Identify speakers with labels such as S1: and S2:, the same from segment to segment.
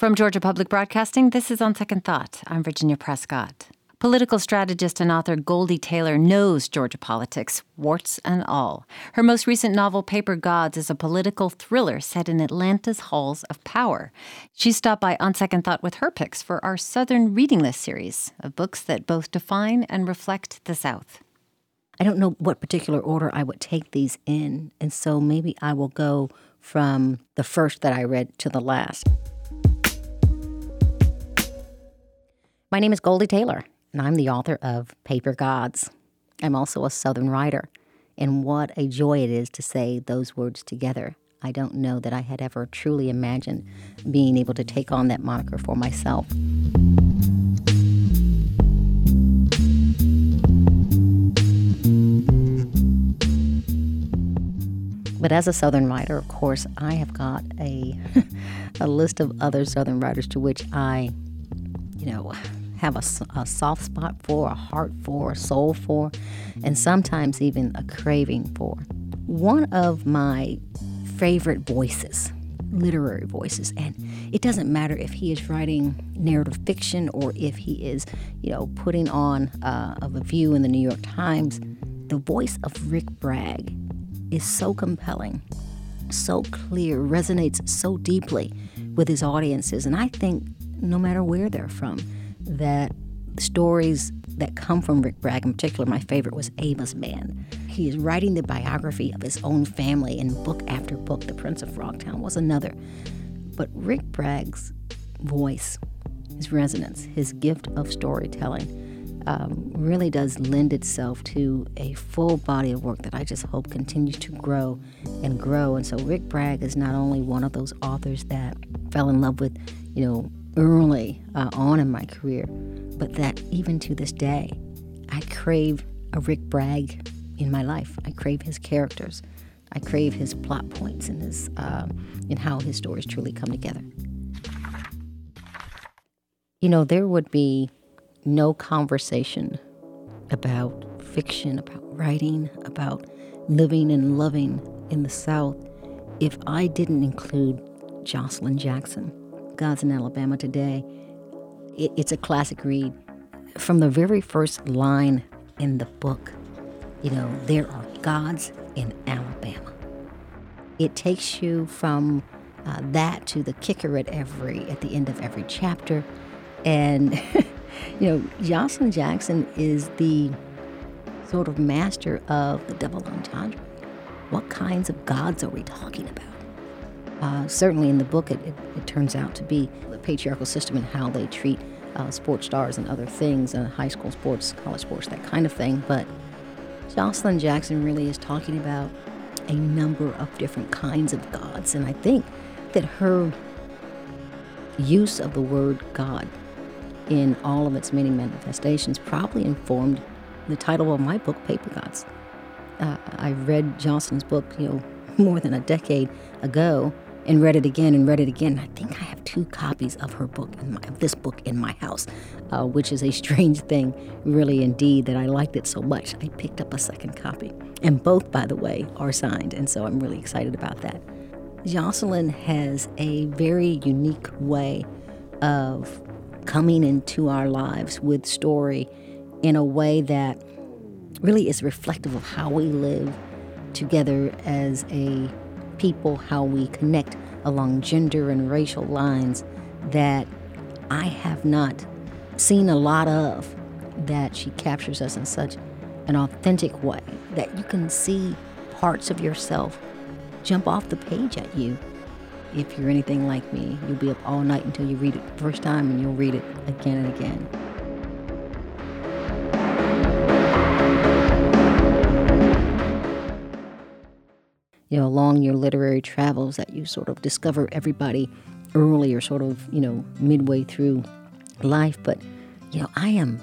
S1: From Georgia Public Broadcasting, this is On Second Thought. I'm Virginia Prescott. Political strategist and author Goldie Taylor knows Georgia politics, warts and all. Her most recent novel, Paper Gods, is a political thriller set in Atlanta's halls of power. She stopped by On Second Thought with her picks for our Southern Reading List series of books that both define and reflect the South.
S2: I don't know what particular order I would take these in, and so maybe I will go from the first that I read to the last. My name is Goldie Taylor, and I'm the author of Paper Gods. I'm also a Southern writer, and what a joy it is to say those words together. I don't know that I had ever truly imagined being able to take on that moniker for myself. But as a Southern writer, of course, I have got a list of other Southern writers to which I, have a soft spot for, a heart for, a soul for, and sometimes even a craving for. One of my favorite voices, literary voices, and it doesn't matter if he is writing narrative fiction or if he is, putting on a review in the New York Times, the voice of Rick Bragg is so compelling, so clear, resonates so deeply with his audiences. And I think no matter where they're from, that stories that come from Rick Bragg, in particular, my favorite was Ava's Band. He is writing the biography of his own family in book after book. The Prince of Frogtown was another. But Rick Bragg's voice, his resonance, his gift of storytelling, really does lend itself to a full body of work that I just hope continues to grow and grow. And so Rick Bragg is not only one of those authors that fell in love with, early on in my career, but that even to this day, I crave a Rick Bragg in my life. I crave his characters. I crave his plot points and his and how his stories truly come together. There would be no conversation about fiction, about writing, about living and loving in the South if I didn't include Jocelyn Jackson. Gods in Alabama Today. It's a classic read. From the very first line in the book, there are gods in Alabama. It takes you from that to the kicker at the end of every chapter. And, Jocelyn Jackson is the sort of master of the double entendre. What kinds of gods are we talking about? Certainly in the book, it turns out to be the patriarchal system and how they treat sports stars and other things, high school sports, college sports, that kind of thing. But Jocelyn Jackson really is talking about a number of different kinds of gods. And I think that her use of the word God in all of its many manifestations probably informed the title of my book, Paper Gods. I read Jocelyn's book, more than a decade ago, and read it again. I think I have 2 copies of her book, of this book in my house, which is a strange thing, really indeed, that I liked it so much. I picked up a second copy. And both, by the way, are signed, and so I'm really excited about that. Jocelyn has a very unique way of coming into our lives with story in a way that really is reflective of how we live together as a people, how we connect along gender and racial lines that I have not seen a lot of, that she captures us in such an authentic way that you can see parts of yourself jump off the page at you. If you're anything like me, you'll be up all night until you read it the first time, and you'll read it again and again. Along your literary travels, that you sort of discover everybody early or sort of, midway through life. But, I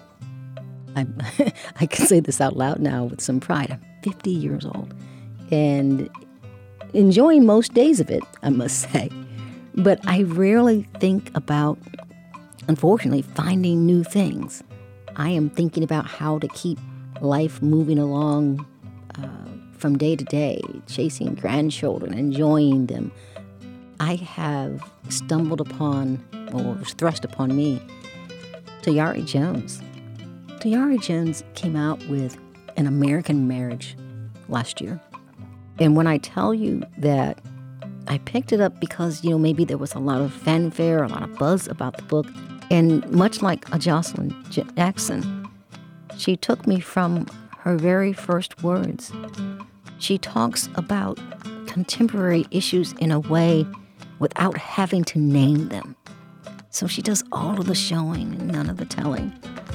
S2: can say this out loud now with some pride. I'm 50 years old and enjoying most days of it, I must say. But I rarely think about, unfortunately, finding new things. I am thinking about how to keep life moving along from day to day, chasing grandchildren, enjoying them. I have stumbled upon or was thrust upon me, Tayari Jones. Tayari Jones came out with An American Marriage last year. And when I tell you that I picked it up because, maybe there was a lot of fanfare, a lot of buzz about the book, and much like a Jocelyn Jackson, she took me from her very first words. She talks about contemporary issues in a way without having to name them. So she does all of the showing and none of the telling.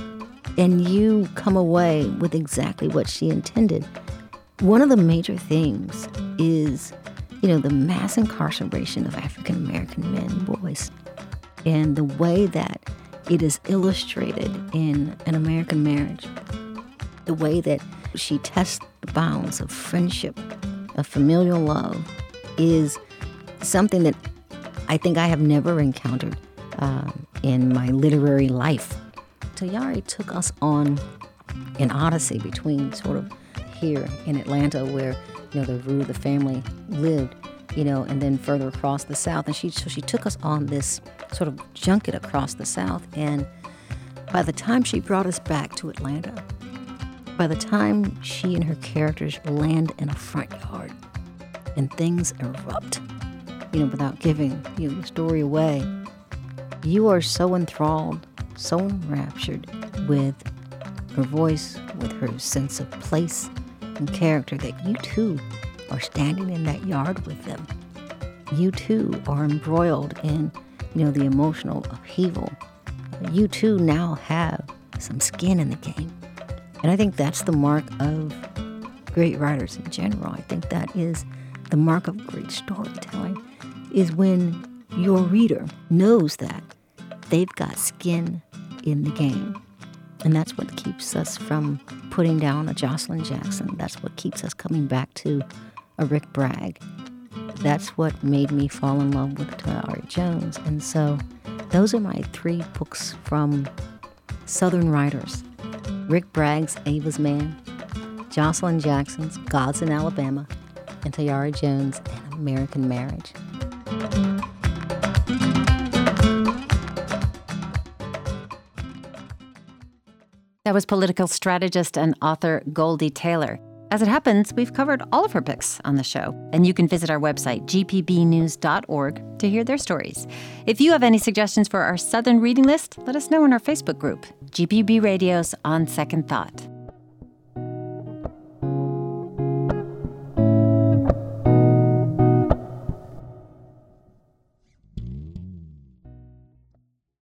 S2: And you come away with exactly what she intended. One of the major themes is, the mass incarceration of African American men and boys. And the way that it is illustrated in An American Marriage, the way that she tests the bounds of friendship, of familial love, is something that I think I have never encountered in my literary life. Tayari took us on an odyssey between sort of here in Atlanta, where the family lived, and then further across the South. And she took us on this sort of junket across the South. And by the time she brought us back to Atlanta, by the time she and her characters land in a front yard and things erupt, without giving the story away, you are so enthralled, so enraptured with her voice, with her sense of place and character, that you too are standing in that yard with them. You too are embroiled in, the emotional upheaval. You too now have some skin in the game. And I think that's the mark of great writers in general. I think that is the mark of great storytelling, is when your reader knows that they've got skin in the game. And that's what keeps us from putting down a Jocelyn Jackson. That's what keeps us coming back to a Rick Bragg. That's what made me fall in love with Tayari Jones. And so those are my 3 books from Southern writers. Rick Bragg's Ava's Man, Jocelyn Jackson's Gods in Alabama, and Tayari Jones' An American Marriage.
S1: That was political strategist and author Goldie Taylor. As it happens, we've covered all of her picks on the show, and you can visit our website, gpbnews.org, to hear their stories. If you have any suggestions for our Southern reading list, let us know in our Facebook group, GPB Radio's On Second Thought.